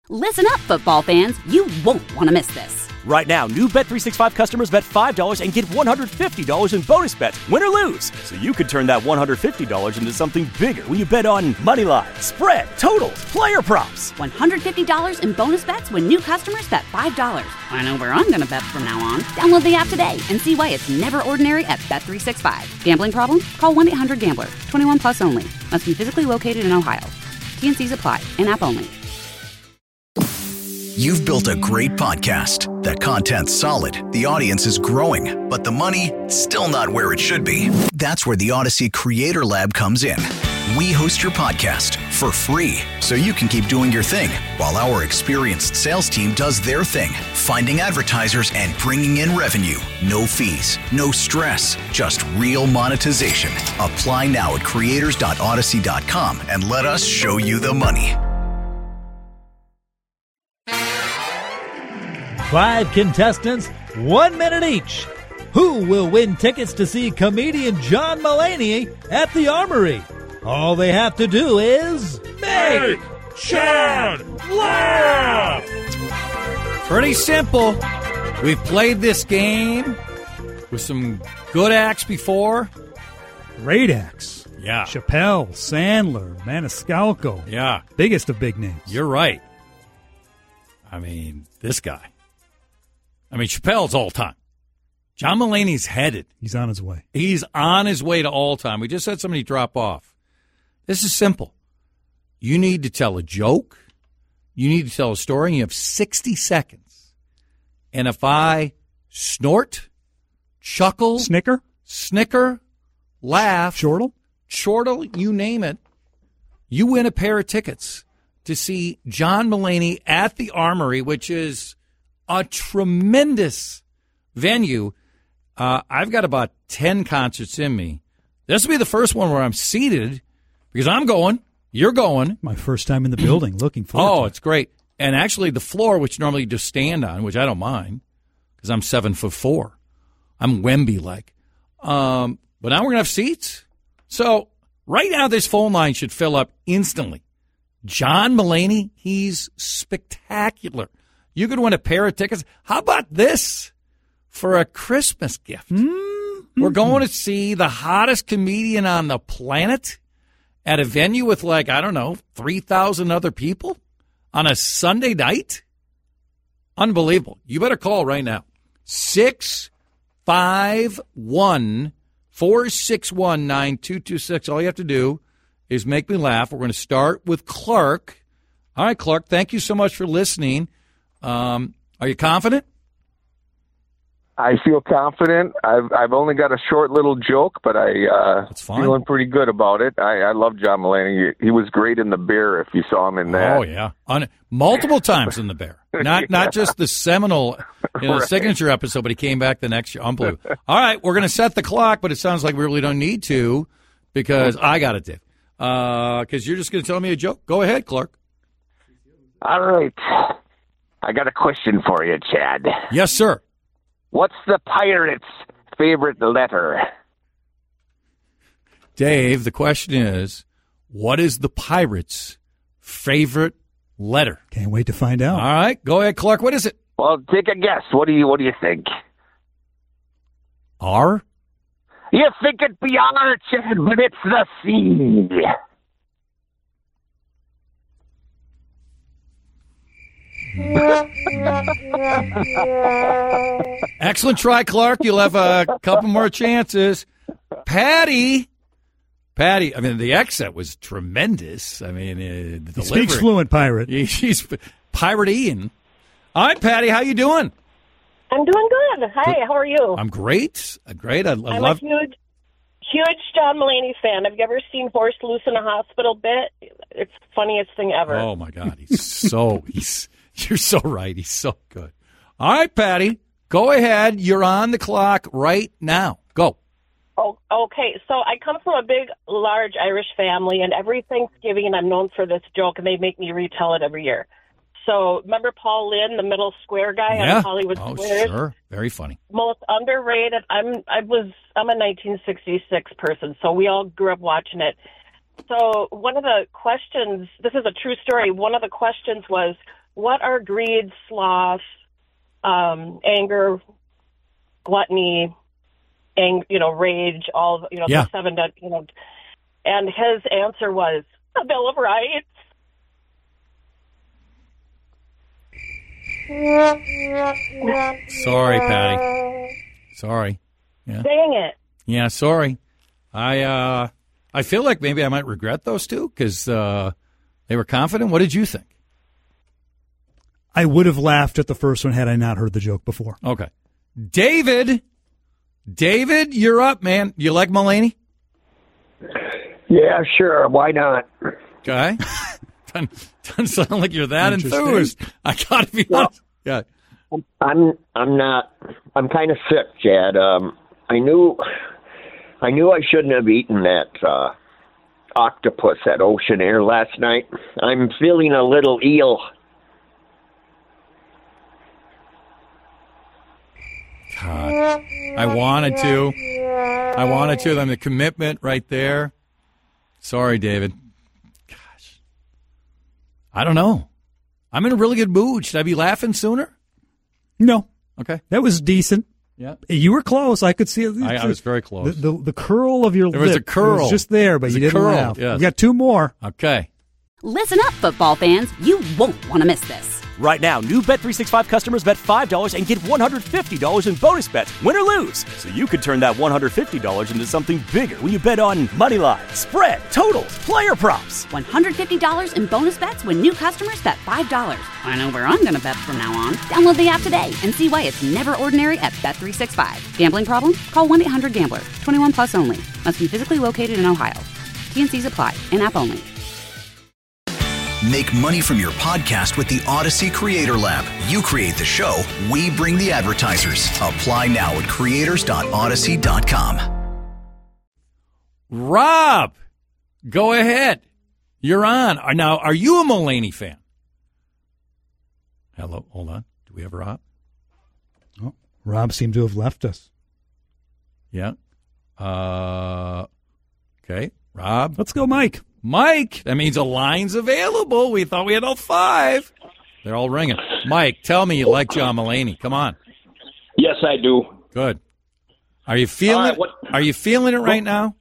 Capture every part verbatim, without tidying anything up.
Listen up, football fans. You won't want to miss this. Right now, new Bet three sixty-five customers bet five dollars and get one hundred fifty dollars in bonus bets, win or lose. So you could turn that one hundred fifty dollars into something bigger when you bet on money line, spread, totals, player props. one hundred fifty dollars in bonus bets when new customers bet five dollars. I know where I'm going to bet from now on. Download the app today and see why it's never ordinary at Bet three sixty-five. Gambling problem? Call one eight hundred gambler. twenty-one plus only. Must be physically located in Ohio. T and C's apply. In-app only. You've built a great podcast. The content's solid, the audience is growing, but the money, still not where it should be. That's where the Odyssey Creator Lab comes in. We host your podcast for free, so you can keep doing your thing, while our experienced sales team does their thing, finding advertisers and bringing in revenue. No fees, no stress, just real monetization. Apply now at creators dot odyssey dot com and let us show you the money. Five contestants, one minute each. Who will win tickets to see comedian John Mulaney at the Armory? All they have to do is make Chad laugh. Pretty simple. We've played this game with some good acts before. Great acts. Yeah. Chappelle, Sandler, Maniscalco. Yeah. Biggest of big names. You're right. I mean, this guy. I mean, Chappelle's all time. John Mulaney's headed. He's on his way. He's on his way to all time. We just had somebody drop off. This is simple. You need to tell a joke. You need to tell a story, and you have sixty seconds. And if I snort, chuckle, Snicker, snicker, laugh, chortle, chortle, you name it, you win a pair of tickets to see John Mulaney at the Armory, which is a tremendous venue. Uh, I've got about ten concerts in me. This will be the first one where I'm seated because I'm going. You're going. My first time in the building. Looking forward Oh, to it. it's great. And actually the floor, which normally you just stand on, which I don't mind because I'm seven foot four. I'm Wemby-like. Um, but now we're going to have seats. So right now this phone line should fill up instantly. John Mulaney, he's spectacular. You could win a pair of tickets. How about this for a Christmas gift? Mm-hmm. We're going to see the hottest comedian on the planet at a venue with, like, I don't know, three thousand other people on a Sunday night? Unbelievable. You better call right now. six five one, four six one, nine two two six. All you have to do is make me laugh. We're going to start with Clark. All right, Clark, thank you so much for listening. Um, are you confident? I feel confident. I've I've only got a short little joke, but I uh That's fine. feeling pretty good about it. I, I love John Mulaney. He, he was great in The Bear. If you saw him in that, Oh yeah, On, multiple times in The Bear. Not not just the seminal, you know, Right. signature episode, but he came back the next year. Unbelievable. All right, we're going to set the clock, but it sounds like we really don't need to because I got it, Dave. Because you're just going to tell me a joke. Go ahead, Clark. All right. I got a question for you, Chad. Yes, sir. What's the pirate's favorite letter? Dave, the question is, what is the pirate's favorite letter? Can't wait to find out. All right, go ahead, Clark. What is it? Well, take a guess. What do you What do you think? R? You think it'd be R, Chad, but it's the C. Excellent try, Clark. You'll have a couple more chances. Patty. Patty, I mean, the accent was tremendous. I mean, uh, the He speaks fluent pirate. He, he's pirate Ian. All right, Patty, how you doing? I'm doing good. Hi, how are you? I'm great. Uh, Great. I, I I'm love. a huge, huge John Mulaney fan. Have you ever seen Horse Loose in a Hospital bit? It's the funniest thing ever. Oh my God, he's so he's. You're so right. He's so good. All right, Patty, go ahead. You're on the clock right now. Go. Oh, okay. So I come from a big, large Irish family, and every Thanksgiving I'm known for this joke, and they make me retell it every year. So remember Paul Lynde, the middle square guy Yeah. on Hollywood Oh, Squares? sure. Very funny. Most underrated. I'm I was I'm a nineteen sixty-six person, so we all grew up watching it. So one of the questions, this is a true story. One of the questions was, what are greed, sloth, um, anger, gluttony, ang- you know, rage, all of, you know, Yeah. the seven, you know, and his answer was the Bill of Rights. Sorry, Patty. Sorry. Yeah. Dang it. Yeah, sorry. I uh, I feel like maybe I might regret those two because uh, they were confident. What did you think? I would have laughed at the first one had I not heard the joke before. Okay. David. David, you're up, man. You like Mulaney? Yeah, sure. Why not? Okay. doesn't, doesn't sound like you're that Interesting. enthused. I got to be Well, honest. Yeah. I'm I'm not. I'm kind of sick, Chad. Um, I knew I knew I shouldn't have eaten that uh, octopus at Ocean Air last night. I'm feeling a little eel. God. I wanted to. I wanted to. I'm the commitment right there. Sorry, David. Gosh. I don't know. I'm in a really good mood. Should I be laughing sooner? No. Okay. That was decent. Yeah. You were close. I could see it. I, I was very close. The, the, the curl of your There lip was a curl. was just there, but There's you a didn't curl, laugh. yes. We got two more. Okay. Listen up, football fans. You won't want to miss this. Right now, new Bet three sixty-five customers bet five dollars and get one hundred fifty dollars in bonus bets, win or lose. So you could turn that one hundred fifty dollars into something bigger when you bet on money line, spread, totals, player props. one hundred fifty dollars in bonus bets when new customers bet five dollars. I know where I'm going to bet from now on. Download the app today and see why it's never ordinary at Bet three sixty-five. Gambling problem? Call one eight hundred gambler. twenty-one plus only. Must be physically located in Ohio. T and C's apply. In-app only. Make money from your podcast with the Odyssey Creator Lab. You create the show, we bring the advertisers. Apply now at creators dot odyssey dot com. Rob, go ahead. You're on. Uh, Now, are you a Mulaney fan? Hello. Hold on. Do we have Rob? Oh, Rob seemed to have left us. Yeah. Uh, okay. Rob. Let's go, Mike. Mike. That means a line's available. We thought we had all five. They're all ringing. Mike, tell me you like John Mulaney. Come on. Yes, I do. Good. Are you feeling All right, it? what- Are you feeling it right now?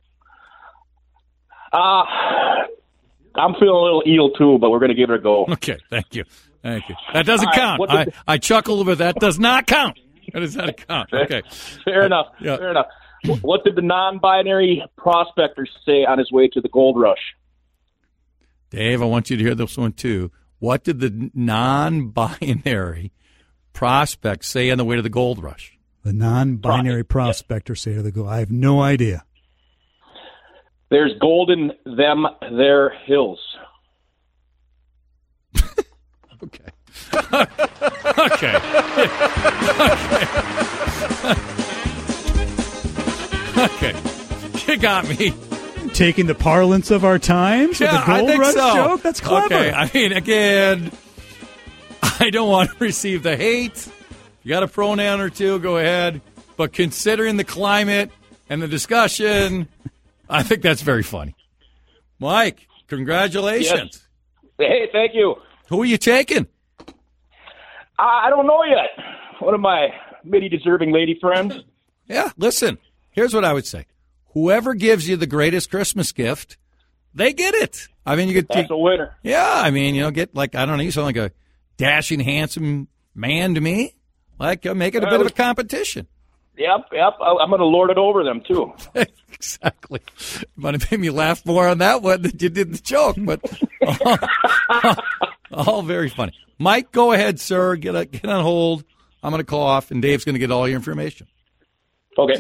Uh, I'm feeling a little eel, too, but we're going to give it a go. Okay. Thank you. Thank you. That doesn't All right, count. what I, did- I chuckled, but that does not count. That does not count. Okay. Fair enough. Yeah. Fair enough. What did the non-binary prospector say on his way to the gold rush? Dave, I want you to hear this one too. What did the non-binary prospect say on the way to the gold rush? The non-binary prospector say to the go. I have no idea. There's gold in them there hills. Okay. okay. okay. Okay. You got me. Taking the parlance of our times Yeah, with the I gold think rush so. joke? That's clever. Okay, I mean, again, I don't want to receive the hate. You got a pronoun or two, go ahead. But considering the climate and the discussion, I think that's very funny. Mike, congratulations. Yes. Hey, thank you. Who are you taking? I I don't know yet. One of my many deserving lady friends. Yeah, listen, here's what I would say. Whoever gives you the greatest Christmas gift, they get it. I mean, you get That's a winner. Yeah, I mean, you know, get like, I don't know, you sound like a dashing, handsome man to me. Like, uh, make it a bit of a competition. Yep, yep. I- I'm going to lord it over them, too. Exactly. Might have made me laugh more on that one than you did the joke, but all, all very funny. Mike, go ahead, sir. Get, a, get on hold. I'm going to call off, and Dave's going to get all your information. Okay.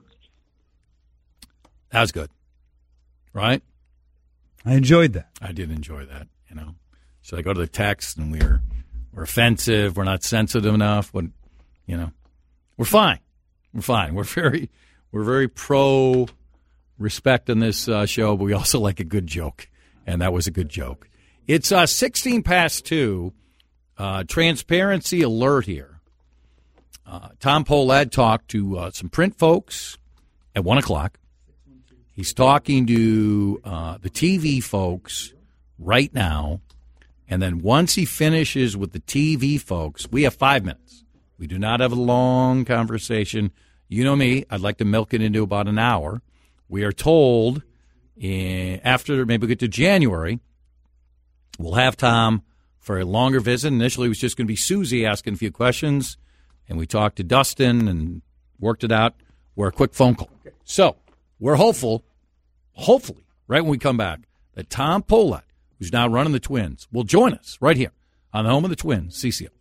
That was good. Right? I enjoyed that. I did enjoy that, you know. So I go to the text, and we're we're offensive. We're not sensitive enough. When, you know, we're fine. We're fine. We're very we're very pro respect on this uh, show, but we also like a good joke, and that was a good joke. It's uh, sixteen past two. Uh, transparency alert here. Uh, Tom Pohlad talked to uh, some print folks at one o'clock. He's talking to uh, the T V folks right now, And then once he finishes with the T V folks, we have five minutes. We do not have a long conversation. You know me, I'd like to milk it into about an hour. We are told eh, after maybe we get to January, we'll have Tom for a longer visit. Initially, it was just going to be Susie asking a few questions, and we talked to Dustin and worked it out. We're a quick phone call. So we're hopeful, hopefully, right when we come back, that Tom Pohlad, who's now running the Twins, will join us right here on the home of the Twins, C C L.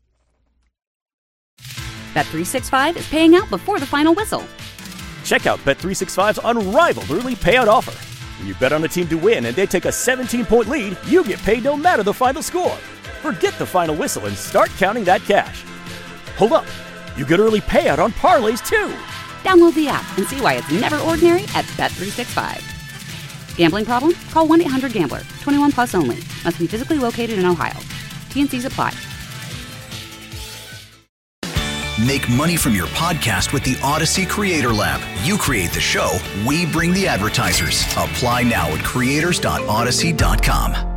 Bet three sixty-five is paying out before the final whistle. Check out Bet three sixty-five's unrivaled early payout offer. When you bet on a team to win and they take a seventeen-point lead, you get paid no matter the final score. Forget the final whistle and start counting that cash. Hold up. You get early payout on parlays, too. Download the app and see why it's never ordinary at Bet three sixty-five. Gambling problem? Call one eight hundred gambler. twenty-one plus only. Must be physically located in Ohio. T and C's apply. Make money from your podcast with the Odyssey Creator Lab. You create the show, we bring the advertisers. Apply now at creators dot odyssey dot com.